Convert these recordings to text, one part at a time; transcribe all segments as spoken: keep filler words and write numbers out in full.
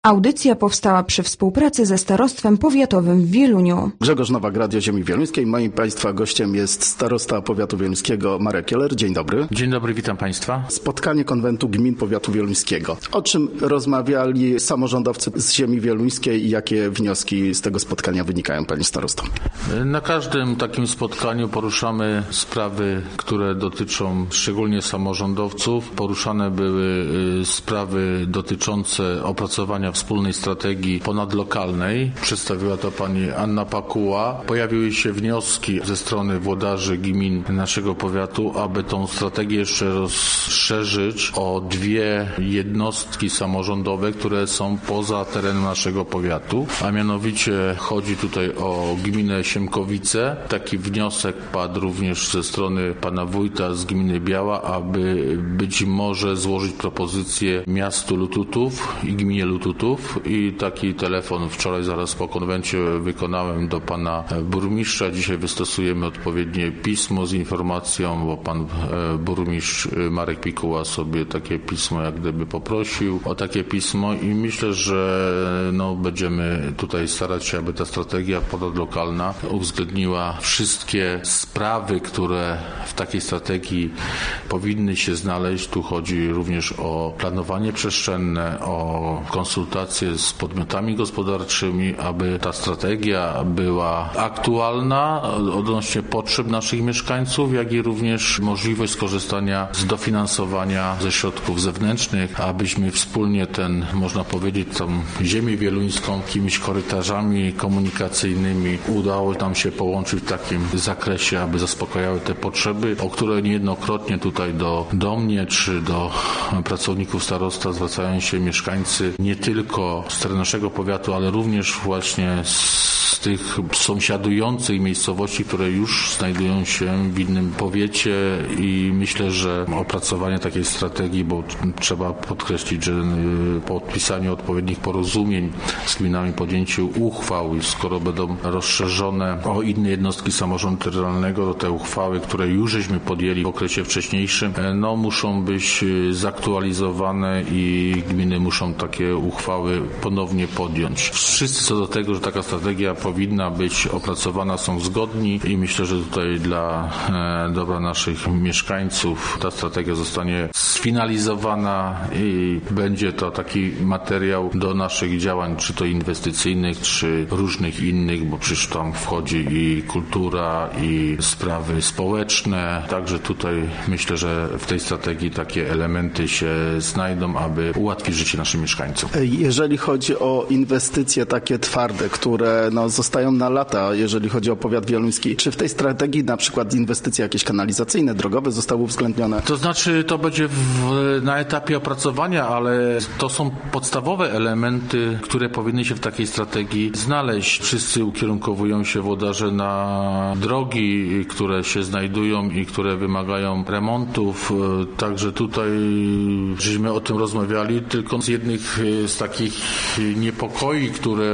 Audycja powstała przy współpracy ze Starostwem Powiatowym w Wieluniu. Grzegorz Nowak, Radio Ziemi Wieluńskiej. Moim Państwa gościem jest starosta powiatu wieluńskiego Marek Kieler. Dzień dobry. Dzień dobry, witam Państwa. Spotkanie Konwentu Gmin Powiatu Wieluńskiego. O czym rozmawiali samorządowcy z ziemi wieluńskiej i jakie wnioski z tego spotkania wynikają, Panie Starosto? Na każdym takim spotkaniu poruszamy sprawy, które dotyczą szczególnie samorządowców. Poruszane były sprawy dotyczące opracowania wspólnej strategii ponadlokalnej. Przedstawiła to pani Anna Pakuła. Pojawiły się wnioski ze strony włodarzy gmin naszego powiatu, aby tą strategię jeszcze rozszerzyć o dwie jednostki samorządowe, które są poza terenem naszego powiatu, a mianowicie chodzi tutaj o gminę Siemkowice. Taki wniosek padł również ze strony pana wójta z gminy Biała, aby być może złożyć propozycję miastu Lututów i gminie Lututów. I taki telefon wczoraj zaraz po konwencie wykonałem do pana burmistrza. Dzisiaj wystosujemy odpowiednie pismo z informacją, bo pan burmistrz Marek Pikuła sobie takie pismo jak gdyby poprosił o takie pismo i myślę, że no, będziemy tutaj starać się, aby ta strategia ponadlokalna uwzględniła wszystkie sprawy, które w takiej strategii powinny się znaleźć. Tu chodzi również o planowanie przestrzenne, o konsultacje z podmiotami gospodarczymi, aby ta strategia była aktualna odnośnie potrzeb naszych mieszkańców, jak i również możliwość skorzystania z dofinansowania ze środków zewnętrznych, abyśmy wspólnie ten, można powiedzieć, tą ziemię wieluńską jakimiś korytarzami komunikacyjnymi udało nam się połączyć w takim zakresie, aby zaspokajały te potrzeby, o które niejednokrotnie tutaj do, do mnie czy do pracowników starostwa zwracają się mieszkańcy nie tylko z terenu naszego powiatu, ale również właśnie z tych sąsiadujących miejscowości, które już znajdują się w innym powiecie i myślę, że opracowanie takiej strategii, bo trzeba podkreślić, że po podpisaniu odpowiednich porozumień z gminami, podjęciu uchwał i skoro będą rozszerzone o inne jednostki samorządu terytorialnego, to te uchwały, które już żeśmy podjęli w okresie wcześniejszym, no muszą być zaktualizowane i gminy muszą takie uchwały ponownie podjąć. Wszyscy co do tego, że taka strategia powinna być opracowana, są zgodni i myślę, że tutaj dla e, dobra naszych mieszkańców ta strategia zostanie sfinalizowana i będzie to taki materiał do naszych działań, czy to inwestycyjnych, czy różnych innych, bo przecież tam wchodzi i kultura, i sprawy społeczne. Także tutaj myślę, że w tej strategii takie elementy się znajdą, aby ułatwić życie naszym mieszkańcom. Jeżeli chodzi o inwestycje takie twarde, które no, zostają na lata, jeżeli chodzi o powiat wieluński, czy w tej strategii na przykład inwestycje jakieś kanalizacyjne, drogowe zostały uwzględnione? To znaczy to będzie w, na etapie opracowania, ale to są podstawowe elementy, które powinny się w takiej strategii znaleźć. Wszyscy ukierunkowują się włodarze na drogi, które się znajdują i które wymagają remontów. Także tutaj żeśmy o tym rozmawiali, tylko z jednych z takich niepokoi, które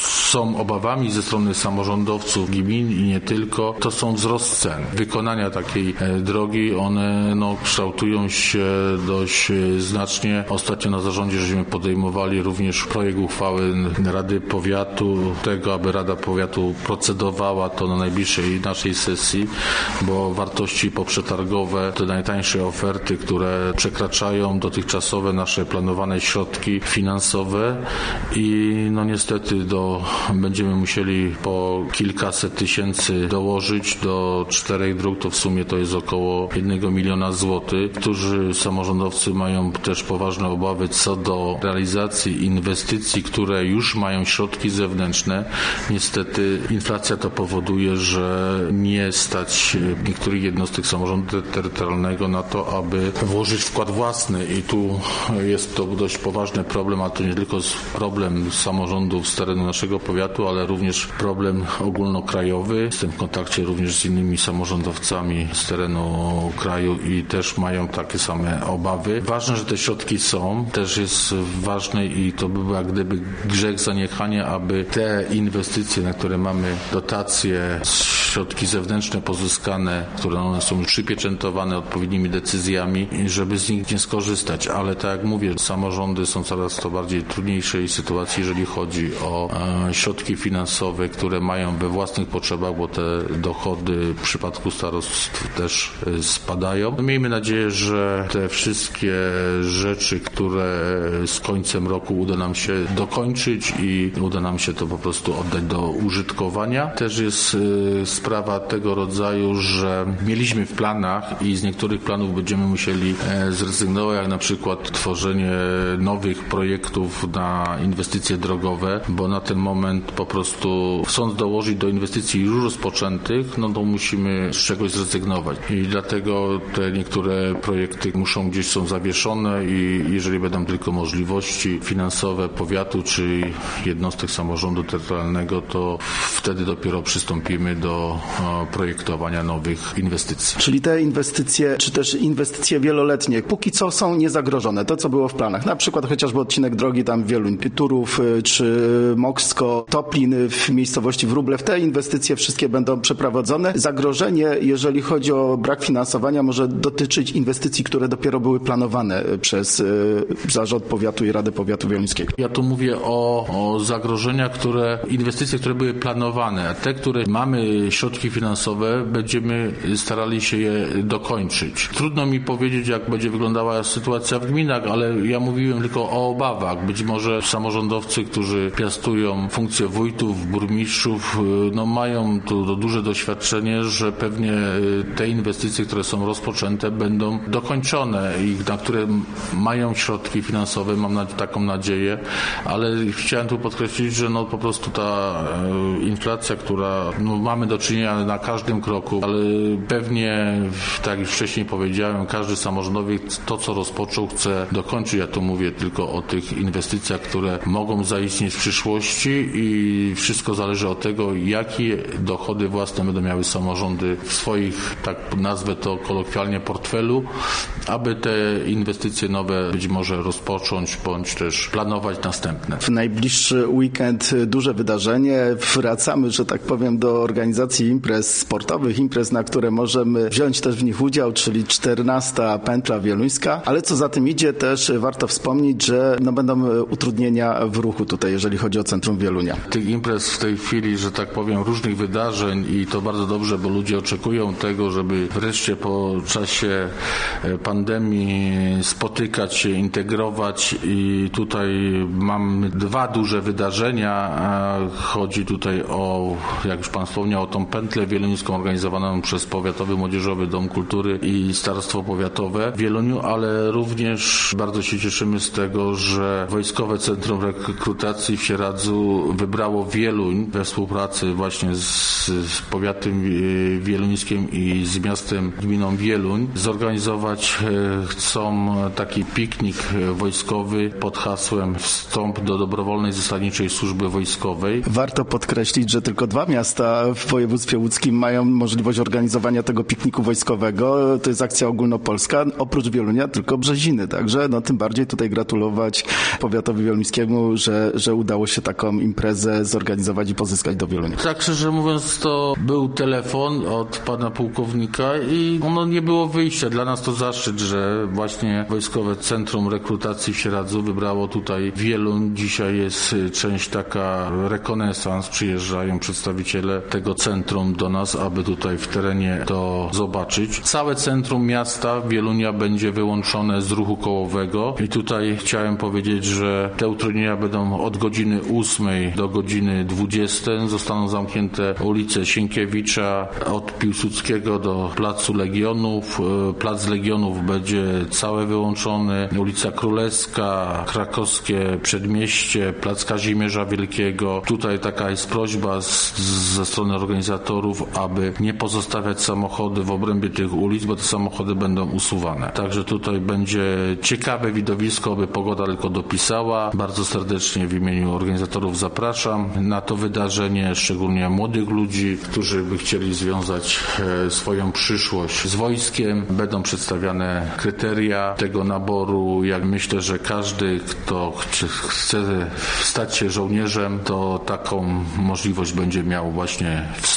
są obawami ze strony samorządowców gmin i nie tylko, to są wzrost cen. Wykonania takiej drogi, one no, kształtują się dość znacznie. Ostatnio na zarządzie żeśmy podejmowali również projekt uchwały Rady Powiatu, tego, aby Rada Powiatu procedowała to na najbliższej naszej sesji, bo wartości poprzetargowe, te najtańsze oferty, które przekraczają dotychczasowe nasze planowane środki finansowe i no niestety do, będziemy musieli po kilkaset tysięcy dołożyć do czterech dróg, to w sumie to jest około jednego miliona złotych, którzy samorządowcy mają też poważne obawy co do realizacji inwestycji, które już mają środki zewnętrzne. Niestety inflacja to powoduje, że nie stać niektórych jednostek samorządu terytorialnego na to, aby włożyć wkład własny i tu jest to dość poważny problem, a to nie tylko problem samorządów z terenu naszego powiatu, ale również problem ogólnokrajowy. Jestem w kontakcie również z innymi samorządowcami z terenu kraju i też mają takie same obawy. Ważne, że te środki są, też jest ważne i to by był jak gdyby grzech zaniechania, aby te inwestycje, na które mamy dotacje z środki zewnętrzne pozyskane, które one są przypieczętowane odpowiednimi decyzjami, żeby z nich nie skorzystać. Ale tak jak mówię, samorządy są coraz to bardziej trudniejszej sytuacji, jeżeli chodzi o e, środki finansowe, które mają we własnych potrzebach, bo te dochody w przypadku starostw też e, spadają. Miejmy nadzieję, że te wszystkie rzeczy, które z końcem roku uda nam się dokończyć i uda nam się to po prostu oddać do użytkowania. Też jest e, sprawa tego rodzaju, że mieliśmy w planach i z niektórych planów będziemy musieli e, zrezygnować, jak na przykład tworzenie nowych projektów na inwestycje drogowe, bo na ten moment po prostu chcąc dołożyć do inwestycji już rozpoczętych, no to musimy z czegoś zrezygnować. I dlatego te niektóre projekty muszą gdzieś są zawieszone i jeżeli będą tylko możliwości finansowe powiatu czy jednostek samorządu terytorialnego, to wtedy dopiero przystąpimy do projektowania nowych inwestycji. Czyli te inwestycje, czy też inwestycje wieloletnie, póki co są niezagrożone. To, co było w planach. Na przykład chociażby odcinek drogi tam Wieluń, Turów, czy Moksko, Toplin w miejscowości Wróblew. Te inwestycje wszystkie będą przeprowadzone. Zagrożenie, jeżeli chodzi o brak finansowania, może dotyczyć inwestycji, które dopiero były planowane przez Zarząd Powiatu i Radę Powiatu Wieluńskiego. Ja tu mówię o, o zagrożeniach, które, inwestycje, które były planowane, a te, które mamy środki finansowe, będziemy starali się je dokończyć. Trudno mi powiedzieć, jak będzie wyglądała sytuacja w gminach, ale ja mówiłem tylko o obawach. Być może samorządowcy, którzy piastują funkcje wójtów, burmistrzów, no mają tu duże doświadczenie, że pewnie te inwestycje, które są rozpoczęte, będą dokończone i na które mają środki finansowe, mam na, taką nadzieję, ale chciałem tu podkreślić, że no po prostu ta e, inflacja, która no mamy do czynienia na każdym kroku, ale pewnie, tak jak wcześniej powiedziałem, każdy samorządowiec to, co rozpoczął, chce dokończyć. Ja tu mówię tylko o tych inwestycjach, które mogą zaistnieć w przyszłości i wszystko zależy od tego, jakie dochody własne będą miały samorządy w swoich, tak nazwę to kolokwialnie, portfelu, aby te inwestycje nowe być może rozpocząć, bądź też planować następne. W najbliższy weekend duże wydarzenie. Wracamy, że tak powiem, do organizacji imprez sportowych, imprez, na które możemy wziąć też w nich udział, czyli czternasta Pętla Wieluńska, ale co za tym idzie, też warto wspomnieć, że no będą utrudnienia w ruchu tutaj, jeżeli chodzi o centrum Wielunia. Tych imprez w tej chwili, że tak powiem, różnych wydarzeń i to bardzo dobrze, bo ludzie oczekują tego, żeby wreszcie po czasie pandemii spotykać się, integrować i tutaj mam dwa duże wydarzenia. Chodzi tutaj o, jak już Pan wspomniał, o tą Pętlę Wieluńską organizowaną przez Powiatowy Młodzieżowy Dom Kultury i Starostwo Powiatowe w Wieluniu, ale również bardzo się cieszymy z tego, że Wojskowe Centrum Rekrutacji w Sieradzu wybrało Wieluń we współpracy właśnie z, z Powiatem Wieluńskim i z miastem, gminą Wieluń. Zorganizować chcą taki piknik wojskowy pod hasłem Wstąp do dobrowolnej zasadniczej służby wojskowej. Warto podkreślić, że tylko dwa miasta w województwie łódzkim mają możliwość organizowania tego pikniku wojskowego. To jest akcja ogólnopolska. Oprócz Wielunia tylko Brzeziny. Także no, tym bardziej tutaj gratulować powiatowi wieluńskiemu, że, że udało się taką imprezę zorganizować i pozyskać do Wielunia. Tak szczerze mówiąc, to był telefon od pana pułkownika i ono nie było wyjścia. Dla nas to zaszczyt, że właśnie Wojskowe Centrum Rekrutacji w Sieradzu wybrało tutaj Wieluń. Dzisiaj jest część taka rekonesans. Przyjeżdżają przedstawiciele tego centrum do nas, aby tutaj w terenie to zobaczyć. Całe centrum miasta Wielunia będzie wyłączone z ruchu kołowego i tutaj chciałem powiedzieć, że te utrudnienia będą od godziny ósmej do godziny dwudziestej. Zostaną zamknięte ulice Sienkiewicza od Piłsudskiego do Placu Legionów. Plac Legionów będzie całe wyłączony. Ulica Królewska, Krakowskie Przedmieście, Plac Kazimierza Wielkiego. Tutaj taka jest prośba z, ze strony organizatorów, aby nie pozostawiać samochody w obrębie tych ulic, bo te samochody będą usuwane. Także tutaj będzie ciekawe widowisko, aby pogoda tylko dopisała. Bardzo serdecznie w imieniu organizatorów zapraszam na to wydarzenie, szczególnie młodych ludzi, którzy by chcieli związać swoją przyszłość z wojskiem. Będą przedstawiane kryteria tego naboru. Jak myślę, że każdy, kto chce stać się żołnierzem, to taką możliwość będzie miał właśnie w sobotę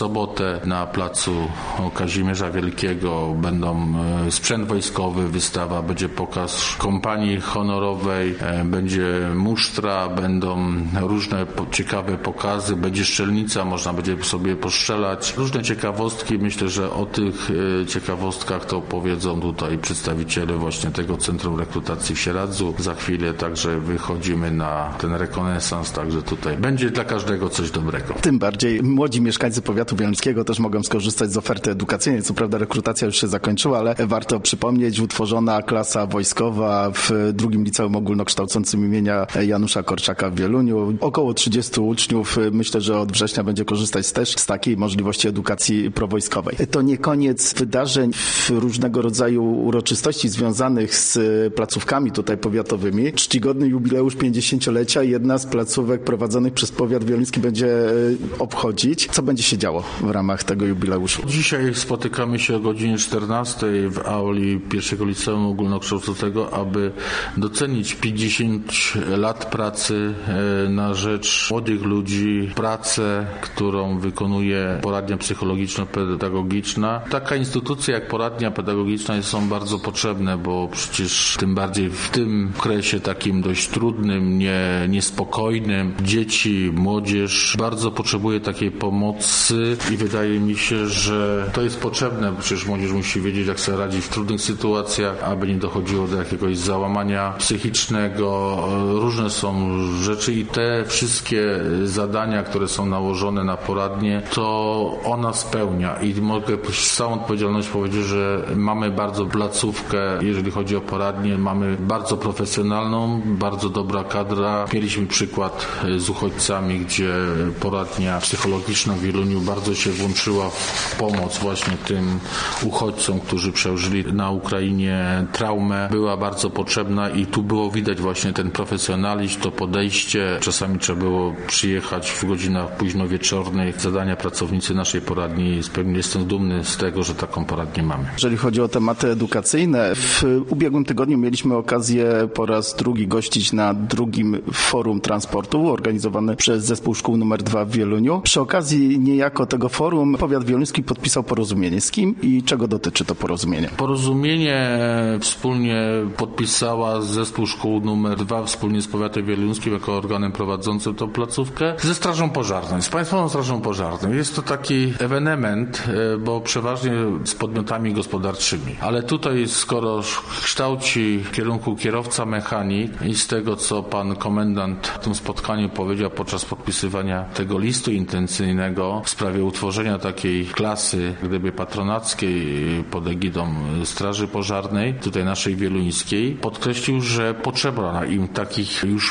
sobotę na placu Kazimierza Wielkiego będą sprzęt wojskowy, wystawa, będzie pokaz kompanii honorowej, będzie musztra, będą różne ciekawe pokazy, będzie strzelnica, można będzie sobie postrzelać. Różne ciekawostki, myślę, że o tych ciekawostkach to powiedzą tutaj przedstawiciele właśnie tego Centrum Rekrutacji w Sieradzu. Za chwilę także wychodzimy na ten rekonesans, także tutaj będzie dla każdego coś dobrego. Tym bardziej młodzi mieszkańcy powiatu wieluńskiego też mogą skorzystać z oferty edukacyjnej. Co prawda rekrutacja już się zakończyła, ale warto przypomnieć, utworzona klasa wojskowa w drugim liceum ogólnokształcącym imienia Janusza Korczaka w Wieluniu. Około trzydziestu uczniów. Myślę, że od września będzie korzystać też z takiej możliwości edukacji prowojskowej. To nie koniec wydarzeń w różnego rodzaju uroczystości związanych z placówkami tutaj powiatowymi. Czcigodny jubileusz pięćdziesięciolecia jedna z placówek prowadzonych przez powiat wieluński będzie obchodzić. Co będzie się działo w ramach tego jubileuszu? Dzisiaj spotykamy się o godzinie czternastej w auli pierwszego liceum ogólnokształcącego, aby docenić pięćdziesiąt lat pracy na rzecz młodych ludzi, pracę, którą wykonuje poradnia psychologiczno-pedagogiczna. Taka instytucja jak poradnia pedagogiczna są bardzo potrzebne, bo przecież tym bardziej w tym okresie takim dość trudnym, nie, niespokojnym, dzieci, młodzież bardzo potrzebuje takiej pomocy i wydaje mi się, że to jest potrzebne, bo przecież młodzież musi wiedzieć, jak sobie radzić w trudnych sytuacjach, aby nie dochodziło do jakiegoś załamania psychicznego. Różne są rzeczy i te wszystkie zadania, które są nałożone na poradnię, to ona spełnia i mogę z całą odpowiedzialnością powiedzieć, że mamy bardzo placówkę, jeżeli chodzi o poradnię, mamy bardzo profesjonalną, bardzo dobra kadra. Mieliśmy przykład z uchodźcami, gdzie poradnia psychologiczna w Wieluniu bardzo się włączyła w pomoc właśnie tym uchodźcom, którzy przeżyli na Ukrainie traumę. Była bardzo potrzebna i tu było widać właśnie ten profesjonalizm, to podejście. Czasami trzeba było przyjechać w godzinach późno wieczornych. Zadania pracownicy naszej poradni spełnili. Jestem dumny z tego, że taką poradnię mamy. Jeżeli chodzi o tematy edukacyjne, w ubiegłym tygodniu mieliśmy okazję po raz drugi gościć na drugim forum transportu organizowane przez Zespół Szkół numer dwa w Wieluniu. Przy okazji niejako tego forum powiat wieluński podpisał porozumienie. Z kim i czego dotyczy to porozumienie? Porozumienie wspólnie podpisała Zespół Szkół numer dwa wspólnie z powiatem wieluńskim jako organem prowadzącym tą placówkę ze Strażą Pożarną, z Państwową Strażą Pożarną. Jest to taki ewenement, bo przeważnie z podmiotami gospodarczymi. Ale tutaj, skoro kształci w kierunku kierowca mechanik i z tego, co pan komendant w tym spotkaniu powiedział podczas podpisywania tego listu intencyjnego w sprawie utworzenia takiej klasy, gdyby patronackiej pod egidą Straży Pożarnej, tutaj naszej wieluńskiej, podkreślił, że potrzeba im takich już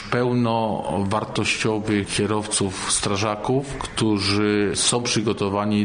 pełnowartościowych kierowców, strażaków, którzy są przygotowani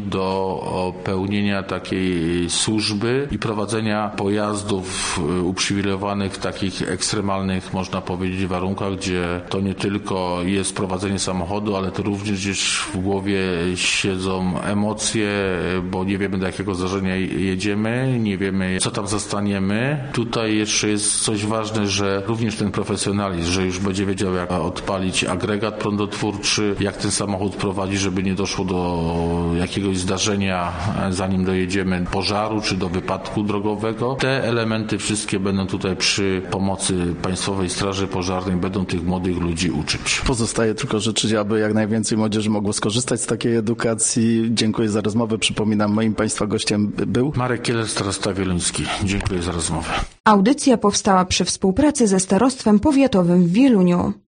do pełnienia takiej służby i prowadzenia pojazdów uprzywilejowanych w takich ekstremalnych, można powiedzieć, warunkach, gdzie to nie tylko jest prowadzenie samochodu, ale to również gdzieś w głowie siedzą emocje, bo nie wiemy, do jakiego zdarzenia jedziemy, nie wiemy, co tam zastaniemy. Tutaj jeszcze jest coś ważne, że również ten profesjonalizm, że już będzie wiedział, jak odpalić agregat prądotwórczy, jak ten samochód prowadzić, żeby nie doszło do jakiegoś zdarzenia, zanim dojedziemy, pożaru czy do wypadku drogowego. Te elementy wszystkie będą tutaj przy pomocy Państwowej Straży Pożarnej, będą tych młodych ludzi uczyć. Pozostaje tylko życzyć, aby jak najwięcej młodzieży mogło skorzystać z takiej edukacji. Dziękuję za rozmowę. Przypominam, moim Państwa gościem był Marek Kieler, starosta wieluński. Dziękuję za rozmowę. Audycja powstała przy współpracy ze Starostwem Powiatowym w Wieluniu.